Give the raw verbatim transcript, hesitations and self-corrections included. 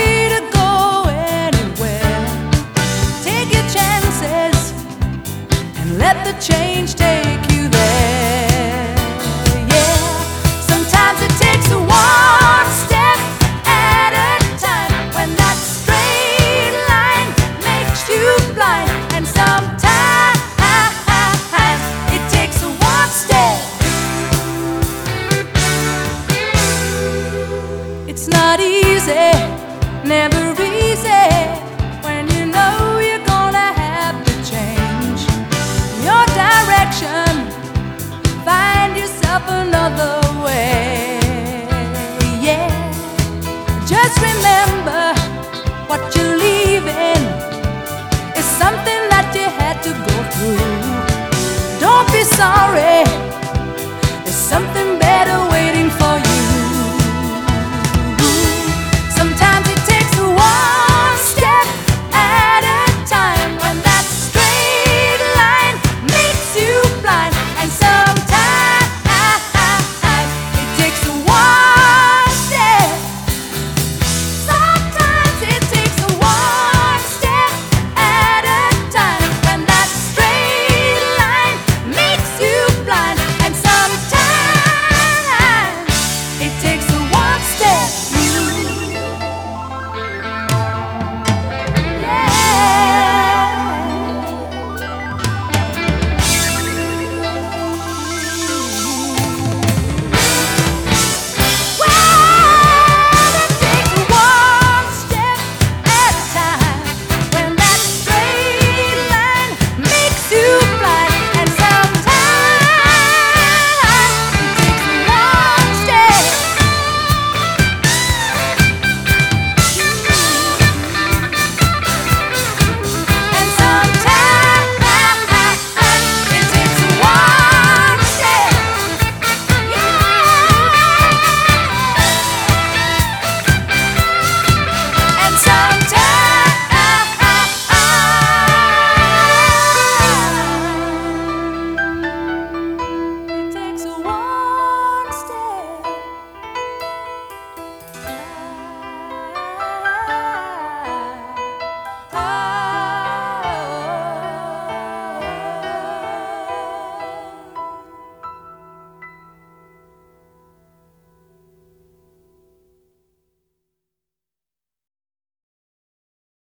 free to go anywhere. Take your chances and let the change take you there. Yeah, sometimes it takes a one step at a time when that straight line makes you blind. And sometimes it takes a one step. It's not easy, never easy, when you know you're gonna have to change your direction, find yourself another way. Yeah, just remember what you're leaving is something that you had to go through. Don't be sorry, there's something